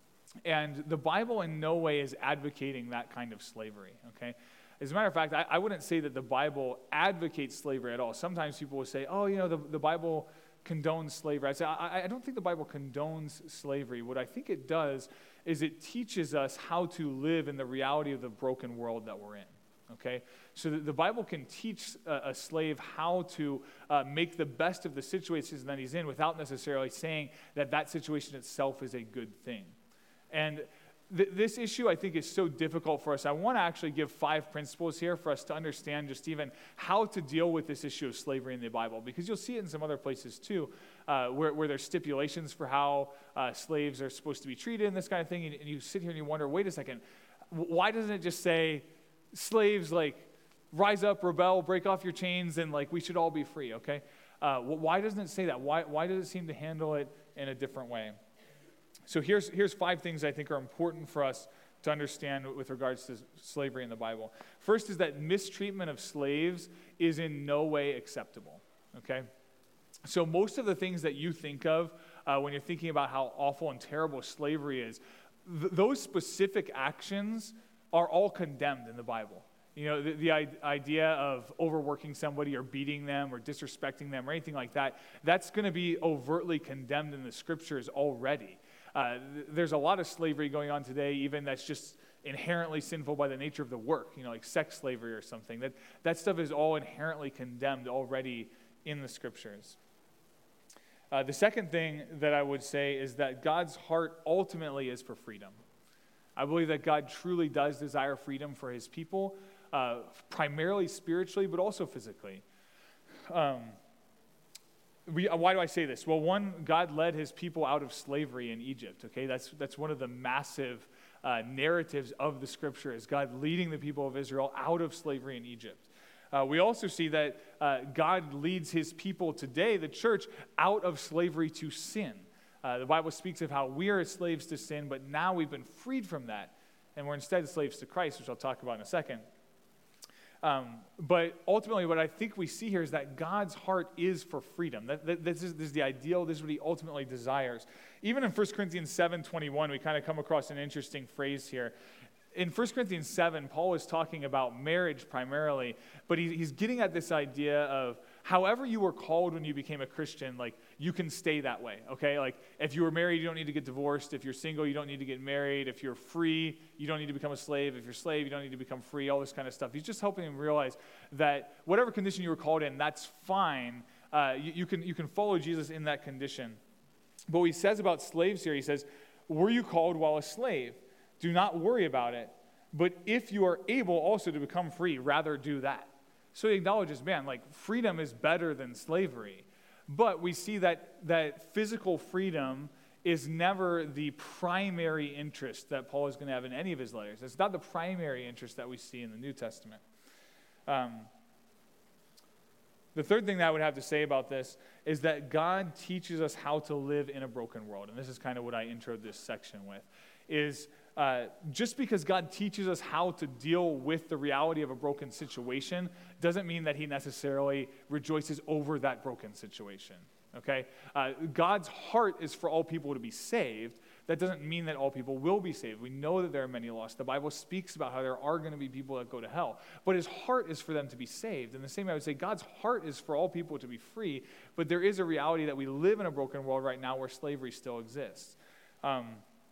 [SPEAKER 1] And the Bible in no way is advocating that kind of slavery, okay? As a matter of fact, I, I wouldn't say that the Bible advocates slavery at all. Sometimes people will say, oh, you know, the, the Bible condones slavery. I say, I, I don't think the Bible condones slavery. What I think it does is it teaches us how to live in the reality of the broken world that we're in, okay? So the, the Bible can teach a, a slave how to uh, make the best of the situations that he's in without necessarily saying that that situation itself is a good thing. And th- this issue, I think, is so difficult for us. I want to actually give five principles here for us to understand just even how to deal with this issue of slavery in the Bible, because you'll see it in some other places too, uh, where, where there's stipulations for how uh, slaves are supposed to be treated and this kind of thing, and, and you sit here and you wonder, wait a second, why doesn't it just say, slaves, like, rise up, rebel, break off your chains, and, like, we should all be free, okay? Uh, why doesn't it say that? Why, why does it seem to handle it in a different way? So here's, here's five things I think are important for us to understand with regards to slavery in the Bible. First is that mistreatment of slaves is in no way acceptable, okay? So most of the things that you think of uh, when you're thinking about how awful and terrible slavery is, th- those specific actions are all condemned in the Bible. You know, the, the idea of overworking somebody or beating them or disrespecting them or anything like that, that's going to be overtly condemned in the scriptures already. Uh, th- there's a lot of slavery going on today, even that's just inherently sinful by the nature of the work, you know, like sex slavery or something. That, that stuff is all inherently condemned already in the scriptures. Uh, the second thing that I would say is that God's heart ultimately is for freedom. I believe that God truly does desire freedom for his people, uh, primarily spiritually, but also physically. Um, we, why do I say this? Well, one, God led his people out of slavery in Egypt, okay? That's, that's one of the massive uh, narratives of the scripture, is God leading the people of Israel out of slavery in Egypt. Uh, we also see that uh, God leads his people today, the church, out of slavery to sin. Uh, the Bible speaks of how we are slaves to sin, but now we've been freed from that, and we're instead slaves to Christ, which I'll talk about in a second. Um, but ultimately, what I think we see here is that God's heart is for freedom. That, that, this, is, this is the ideal. This is what he ultimately desires. Even in First Corinthians seven twenty-one, we kind of come across an interesting phrase here. In First Corinthians seven, Paul is talking about marriage primarily, but he, he's getting at this idea of however you were called when you became a Christian, like, you can stay that way, okay? Like, if you were married, you don't need to get divorced. If you're single, you don't need to get married. If you're free, you don't need to become a slave. If you're a slave, you don't need to become free, all this kind of stuff. He's just helping him realize that whatever condition you were called in, that's fine. Uh, you, you can, you can follow Jesus in that condition. But what he says about slaves here, he says, were you called while a slave? Do not worry about it. But if you are able also to become free, rather do that. So he acknowledges, man, like, freedom is better than slavery. But we see that, that physical freedom is never the primary interest that Paul is going to have in any of his letters. It's not the primary interest that we see in the New Testament. Um, the third thing that I would have to say about this is that God teaches us how to live in a broken world. And this is kind of what I introed this section with, is Uh, just because God teaches us how to deal with the reality of a broken situation doesn't mean that he necessarily rejoices over that broken situation, okay? Uh, God's heart is for all people to be saved. That doesn't mean that all people will be saved. We know that there are many lost. The Bible speaks about how there are going to be people that go to hell. But his heart is for them to be saved. In the same way, I would say God's heart is for all people to be free, but there is a reality that we live in a broken world right now where slavery still exists. Um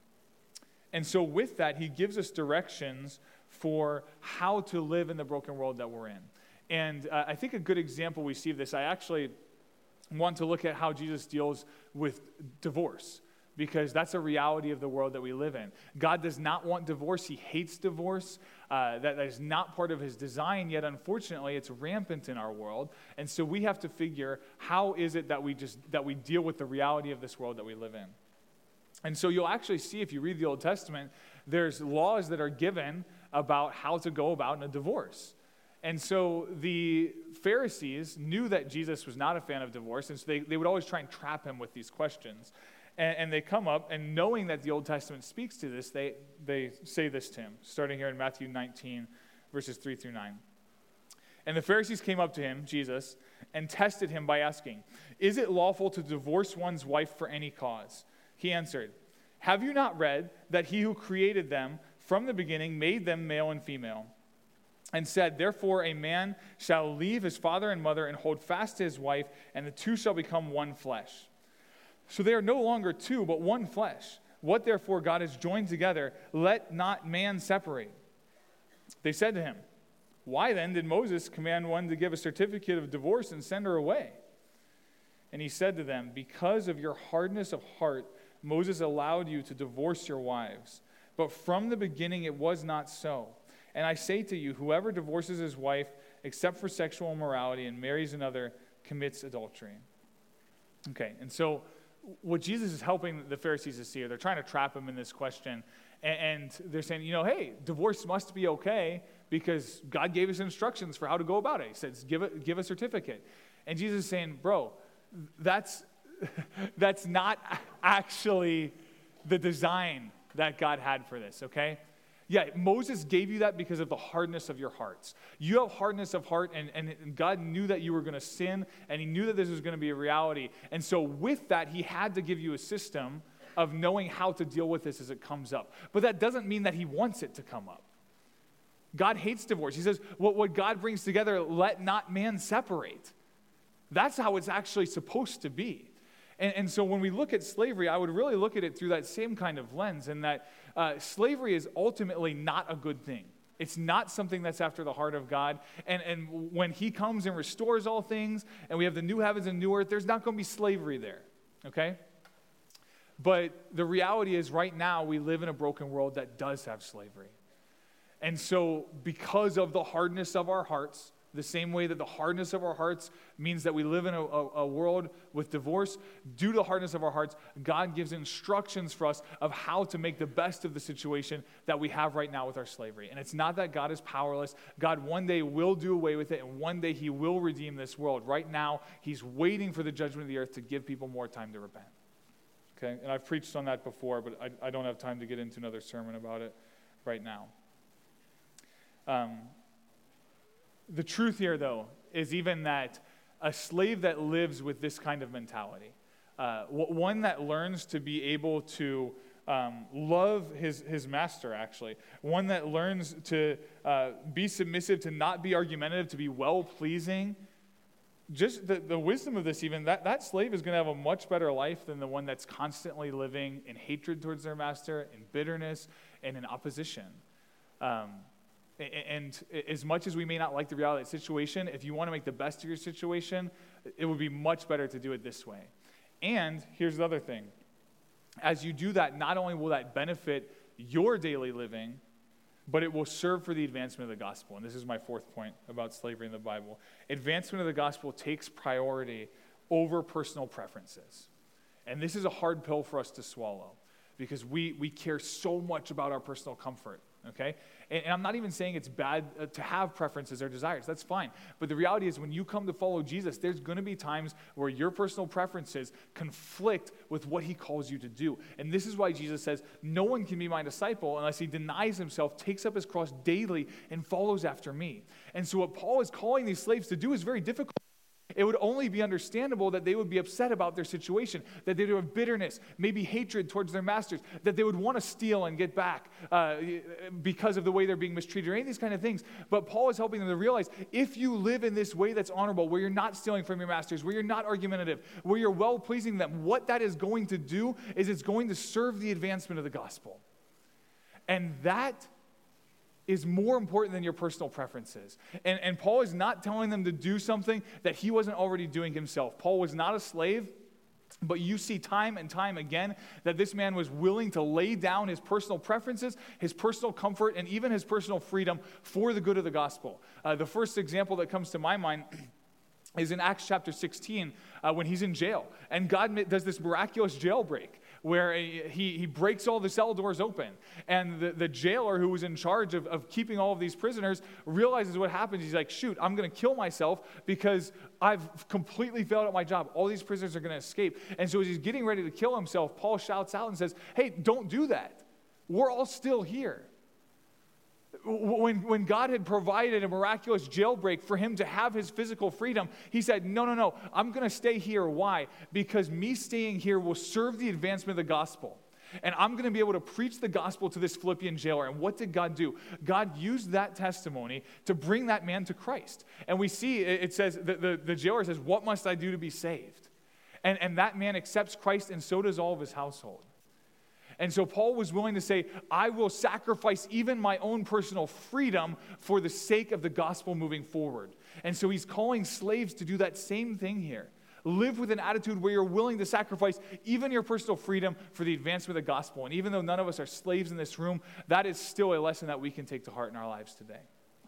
[SPEAKER 1] And so with that, he gives us directions for how to live in the broken world that we're in. And uh, I think a good example we see of this, I actually want to look at how Jesus deals with divorce, because that's a reality of the world that we live in. God does not want divorce. He hates divorce. Uh, that, that is not part of his design, yet unfortunately it's rampant in our world. And so we have to figure, how is it that we just that we deal with the reality of this world that we live in? And so you'll actually see, if you read the Old Testament, there's laws that are given about how to go about in a divorce. And so the Pharisees knew that Jesus was not a fan of divorce, and so they, they would always try and trap him with these questions. And, and they come up, and knowing that the Old Testament speaks to this, they, they say this to him, starting here in Matthew nineteen, verses three through nine. And the Pharisees came up to him, Jesus, and tested him by asking, "Is it lawful to divorce one's wife for any cause?" He answered, "Have you not read that he who created them from the beginning made them male and female, and said, therefore a man shall leave his father and mother and hold fast to his wife, and the two shall become one flesh. So they are no longer two, but one flesh. What therefore God has joined together, let not man separate." They said to him, "Why then did Moses command one to give a certificate of divorce and send her away?" And he said to them, "Because of your hardness of heart, Moses allowed you to divorce your wives. But from the beginning it was not so. And I say to you, whoever divorces his wife except for sexual immorality and marries another commits adultery." Okay, and so what Jesus is helping the Pharisees to see, they're trying to trap him in this question. And they're saying, you know, hey, divorce must be okay because God gave us instructions for how to go about it. He says, give a, give a certificate. And Jesus is saying, bro, that's... That's not actually the design that God had for this, okay? Yeah, Moses gave you that because of the hardness of your hearts. You have hardness of heart, and, and God knew that you were going to sin, and he knew that this was going to be a reality. And so with that, he had to give you a system of knowing how to deal with this as it comes up. But that doesn't mean that he wants it to come up. God hates divorce. He says, what, what God brings together, let not man separate. That's how it's actually supposed to be. And, and so when we look at slavery, I would really look at it through that same kind of lens, in that uh, slavery is ultimately not a good thing. It's not something that's after the heart of God. And, and when he comes and restores all things, and we have the new heavens and new earth, there's not going to be slavery there, okay? But the reality is right now we live in a broken world that does have slavery. And so because of the hardness of our hearts, the same way that the hardness of our hearts means that we live in a, a, a world with divorce, due to the hardness of our hearts, God gives instructions for us of how to make the best of the situation that we have right now with our slavery. And it's not that God is powerless. God one day will do away with it, and one day he will redeem this world. Right now, he's waiting for the judgment of the earth to give people more time to repent. Okay, and I've preached on that before, but I, I don't have time to get into another sermon about it right now. Um, the truth here, though, is even that a slave that lives with this kind of mentality, uh, one that learns to be able to um, love his, his master, actually, one that learns to uh, be submissive, to not be argumentative, to be well-pleasing, just the, the wisdom of this even, that, that slave is going to have a much better life than the one that's constantly living in hatred towards their master, in bitterness, and in opposition. Um, and as much as we may not like the reality of the situation, if you want to make the best of your situation, it would be much better to do it this way. And here's the other thing. As you do that, not only will that benefit your daily living, but it will serve for the advancement of the gospel. And this is my fourth point about slavery in the Bible. Advancement of the gospel takes priority over personal preferences. And this is a hard pill for us to swallow, because we, we care so much about our personal comfort, okay? And, and I'm not even saying it's bad uh, to have preferences or desires. That's fine. But the reality is, when you come to follow Jesus, there's going to be times where your personal preferences conflict with what he calls you to do. And this is why Jesus says, no one can be my disciple unless he denies himself, takes up his cross daily, and follows after me. And so what Paul is calling these slaves to do is very difficult. It would only be understandable that they would be upset about their situation, that they would have bitterness, maybe hatred towards their masters, that they would want to steal and get back uh, because of the way they're being mistreated, or any of these kind of things. But Paul is helping them to realize, if you live in this way that's honorable, where you're not stealing from your masters, where you're not argumentative, where you're well-pleasing them, what that is going to do is it's going to serve the advancement of the gospel. And that is more important than your personal preferences. And, and Paul is not telling them to do something that he wasn't already doing himself. Paul was not a slave, but you see time and time again that this man was willing to lay down his personal preferences, his personal comfort, and even his personal freedom for the good of the gospel. Uh, the first example that comes to my mind is in Acts chapter sixteen, uh, when he's in jail. And God does this miraculous jailbreak, where he, he breaks all the cell doors open. And the, the jailer who was in charge of, of keeping all of these prisoners realizes what happens. He's like, shoot, I'm going to kill myself because I've completely failed at my job. All these prisoners are going to escape. And so as he's getting ready to kill himself, Paul shouts out and says, hey, don't do that. We're all still here. When, when God had provided a miraculous jailbreak for him to have his physical freedom, he said, no, no, no, I'm going to stay here. Why? Because me staying here will serve the advancement of the gospel. And I'm going to be able to preach the gospel to this Philippian jailer. And what did God do? God used that testimony to bring that man to Christ. And we see, it says, the, the, the jailer says, what must I do to be saved? And, and that man accepts Christ, and so does all of his household. And so Paul was willing to say, I will sacrifice even my own personal freedom for the sake of the gospel moving forward. And so he's calling slaves to do that same thing here. Live with an attitude where you're willing to sacrifice even your personal freedom for the advancement of the gospel. And even though none of us are slaves in this room, that is still a lesson that we can take to heart in our lives today.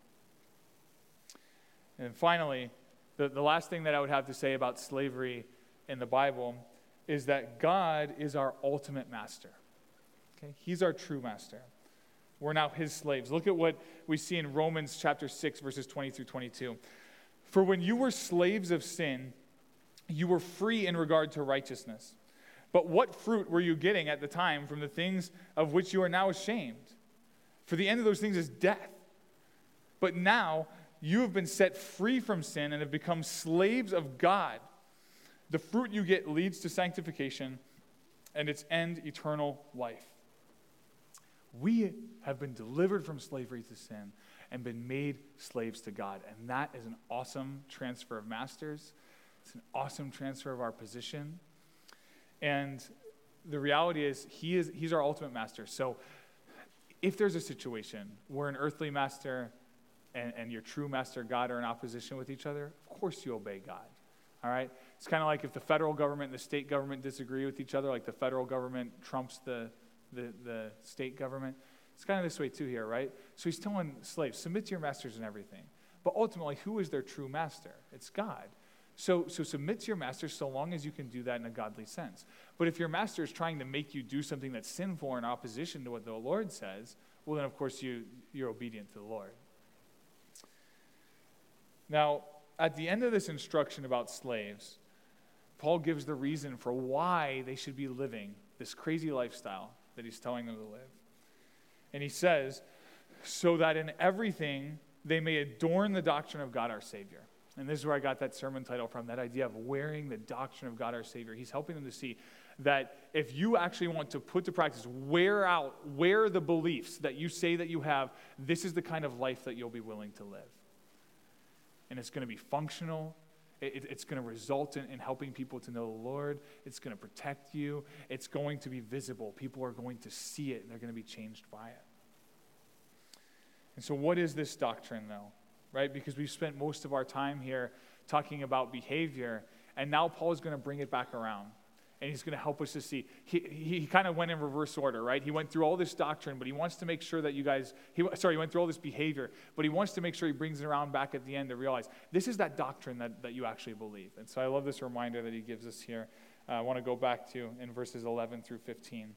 [SPEAKER 1] And finally, the, the last thing that I would have to say about slavery in the Bible is that God is our ultimate master. Okay? He's our true master. We're now his slaves. Look at what we see in Romans chapter six, verses twenty through twenty-two. For when you were slaves of sin, you were free in regard to righteousness. But what fruit were you getting at the time from the things of which you are now ashamed? For the end of those things is death. But now you have been set free from sin and have become slaves of God. The fruit you get leads to sanctification, and its end, eternal life. We have been delivered from slavery to sin and been made slaves to God. And that is an awesome transfer of masters. It's an awesome transfer of our position. And the reality is, he is he's our ultimate master. So if there's a situation where an earthly master and, and your true master, God, are in opposition with each other, of course you obey God. All right? It's kind of like if the federal government and the state government disagree with each other, like the federal government trumps the, the, the state government. It's kind of this way too here, right? So he's telling slaves, submit to your masters and everything. But ultimately, who is their true master? It's God. So, so submit to your master so long as you can do that in a godly sense. But if your master is trying to make you do something that's sinful or in opposition to what the Lord says, well then of course you, you're obedient to the Lord. Now, at the end of this instruction about slaves, Paul gives the reason for why they should be living this crazy lifestyle that he's telling them to live. And he says, so that in everything they may adorn the doctrine of God our Savior. And this is where I got that sermon title from, that idea of wearing the doctrine of God our Savior. He's helping them to see that if you actually want to put to practice, wear out, wear the beliefs that you say that you have, this is the kind of life that you'll be willing to live. And it's going to be functional. It, it's going to result in, in helping people to know the Lord. It's going to protect you. It's going to be visible. People are going to see it, and they're going to be changed by it. And so what is this doctrine, though? Right? Because we've spent most of our time here talking about behavior, and now Paul is going to bring it back around. And he's going to help us to see. He, he, he kind of went in reverse order, right? He went through all this doctrine, but he wants to make sure that you guys, he, sorry, he went through all this behavior, but he wants to make sure he brings it around back at the end to realize this is that doctrine that, that you actually believe. And so I love this reminder that he gives us here. Uh, I want to go back to in verses eleven through fifteen.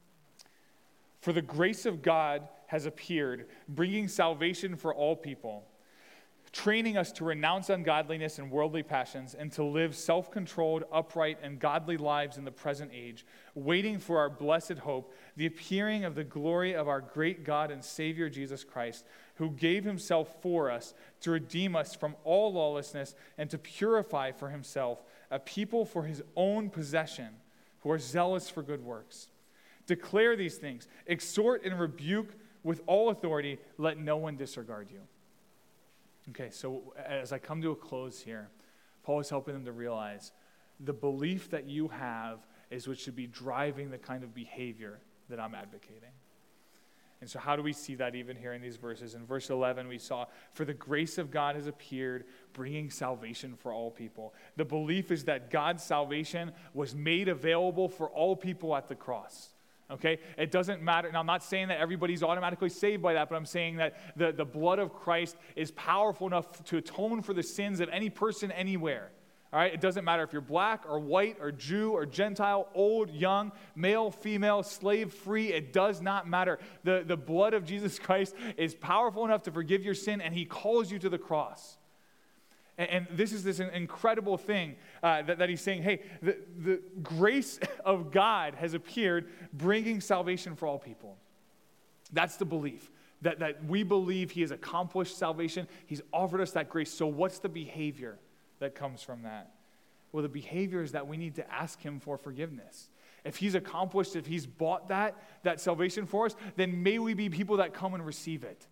[SPEAKER 1] For the grace of God has appeared, bringing salvation for all people, training us to renounce ungodliness and worldly passions and to live self-controlled, upright, and godly lives in the present age, waiting for our blessed hope, the appearing of the glory of our great God and Savior Jesus Christ, who gave himself for us to redeem us from all lawlessness and to purify for himself a people for his own possession who are zealous for good works. Declare these things, exhort and rebuke with all authority, let no one disregard you. Okay, so as I come to a close here, Paul is helping them to realize the belief that you have is what should be driving the kind of behavior that I'm advocating. And so how do we see that even here in these verses? In verse eleven, we saw, for the grace of God has appeared, bringing salvation for all people. The belief is that God's salvation was made available for all people at the cross. Okay, it doesn't matter. Now, I'm not saying that everybody's automatically saved by that, but I'm saying that the, the blood of Christ is powerful enough to atone for the sins of any person anywhere. All right, it doesn't matter if you're black or white or Jew or Gentile, old, young, male, female, slave, free. It does not matter. The, the blood of Jesus Christ is powerful enough to forgive your sin, and he calls you to the cross. And this is this incredible thing uh, that, that he's saying, hey, the, the grace of God has appeared, bringing salvation for all people. That's the belief, that, that we believe he has accomplished salvation. He's offered us that grace. So what's the behavior that comes from that? Well, the behavior is that we need to ask him for forgiveness. If he's accomplished, if he's bought that, that salvation for us, then may we be people that come and receive it.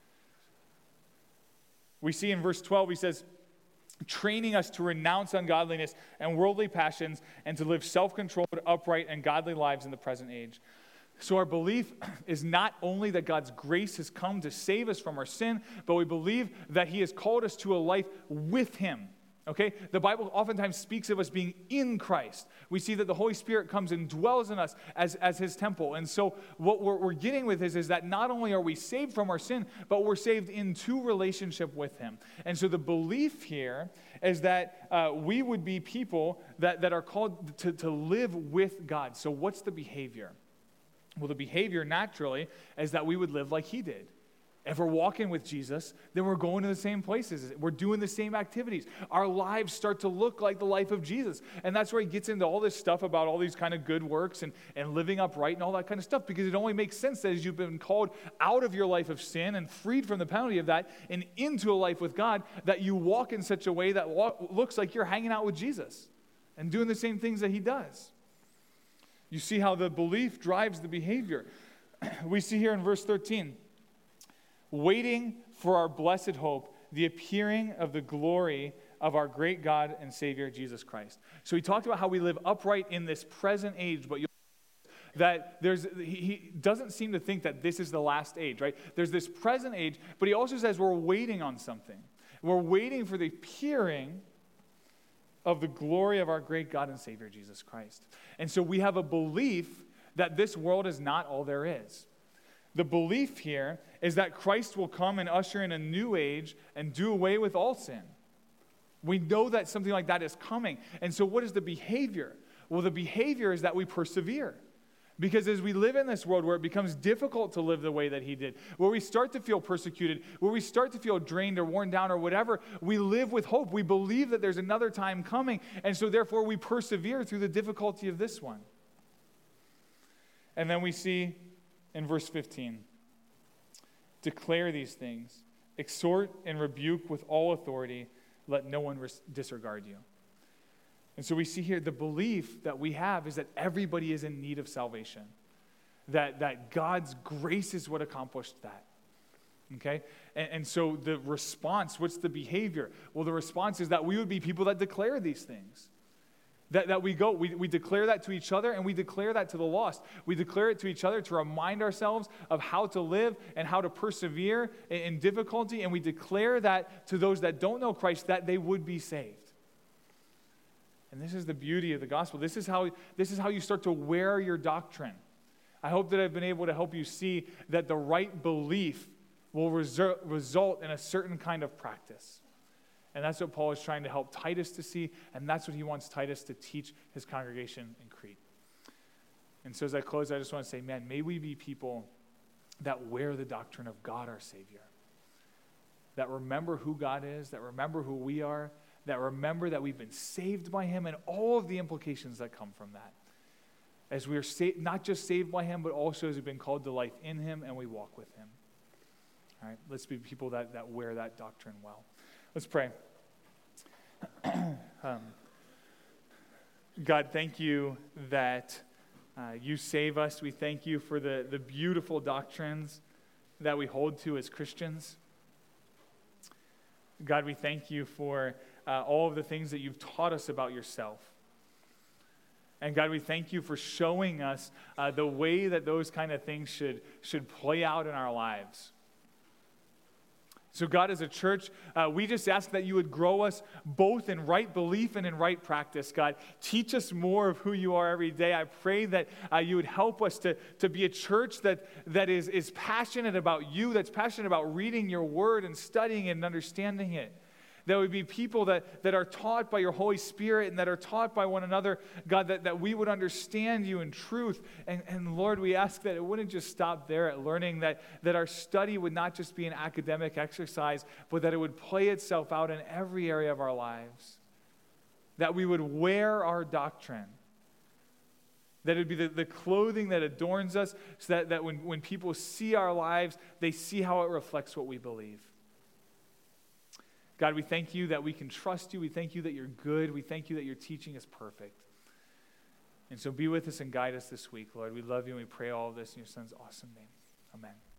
[SPEAKER 1] We see in verse twelve, he says, training us to renounce ungodliness and worldly passions and to live self-controlled, upright, and godly lives in the present age. So our belief is not only that God's grace has come to save us from our sin, but we believe that he has called us to a life with him. Okay? The Bible oftentimes speaks of us being in Christ. We see that the Holy Spirit comes and dwells in us as, as his temple. And so what we're, we're getting with is, is that not only are we saved from our sin, but we're saved into relationship with him. And so the belief here is that uh, we would be people that, that are called to, to live with God. So what's the behavior? Well, the behavior naturally is that we would live like he did. If we're walking with Jesus, then we're going to the same places. We're doing the same activities. Our lives start to look like the life of Jesus. And that's where he gets into all this stuff about all these kind of good works and, and living upright and all that kind of stuff, because it only makes sense that as you've been called out of your life of sin and freed from the penalty of that and into a life with God, that you walk in such a way that walk, looks like you're hanging out with Jesus and doing the same things that he does. You see how the belief drives the behavior. We see here in verse thirteen, waiting for our blessed hope, the appearing of the glory of our great God and Savior, Jesus Christ. So he talked about how we live upright in this present age, but you'll that there's he doesn't seem to think that this is the last age, right? There's this present age, but he also says we're waiting on something. We're waiting for the appearing of the glory of our great God and Savior, Jesus Christ. And so we have a belief that this world is not all there is. The belief here is that Christ will come and usher in a new age and do away with all sin. We know that something like that is coming. And so what is the behavior? Well, the behavior is that we persevere. Because as we live in this world where it becomes difficult to live the way that he did, where we start to feel persecuted, where we start to feel drained or worn down or whatever, we live with hope. We believe that there's another time coming. And so therefore we persevere through the difficulty of this one. And then we see in verse fifteen, declare these things, exhort and rebuke with all authority, let no one res- disregard you. And so we see here the belief that we have is that everybody is in need of salvation, that, that God's grace is what accomplished that. Okay? And, and so the response, what's the behavior? Well, the response is that we would be people that declare these things. That, that we go, we, we declare that to each other, and we declare that to the lost. We declare it to each other to remind ourselves of how to live and how to persevere in, in difficulty, and we declare that to those that don't know Christ, that they would be saved. And this is the beauty of the gospel. This is how, this is how you start to wear your doctrine. I hope that I've been able to help you see that the right belief will reser- result in a certain kind of practice. And that's what Paul is trying to help Titus to see, and that's what he wants Titus to teach his congregation in Crete. And so as I close, I just want to say, man, may we be people that wear the doctrine of God our Savior, that remember who God is, that remember who we are, that remember that we've been saved by him and all of the implications that come from that. As we are sa- not just saved by him, but also as we've been called to life in him and we walk with him. All right, let's be people that, that wear that doctrine well. Let's pray. um, God, thank you that uh, you save us. We thank you for the, the beautiful doctrines that we hold to as Christians. God, we thank you for uh, all of the things that you've taught us about yourself. And God, we thank you for showing us uh, the way that those kind of things should, should play out in our lives. So God, as a church, uh, we just ask that you would grow us both in right belief and in right practice, God. Teach us more of who you are every day. I pray that uh, you would help us to, to be a church that, that is, is passionate about you, that's passionate about reading your word and studying it and understanding it. That would be people that, that are taught by your Holy Spirit and that are taught by one another, God, that, that we would understand you in truth. And, and Lord, we ask that it wouldn't just stop there at learning, that, that our study would not just be an academic exercise, but that it would play itself out in every area of our lives. That we would wear our doctrine. That it would be the, the clothing that adorns us, so that, that when, when people see our lives, they see how it reflects what we believe. God, we thank you that we can trust you. We thank you that you're good. We thank you that your teaching is perfect. And so be with us and guide us this week, Lord. We love you and we pray all of this in your son's awesome name. Amen.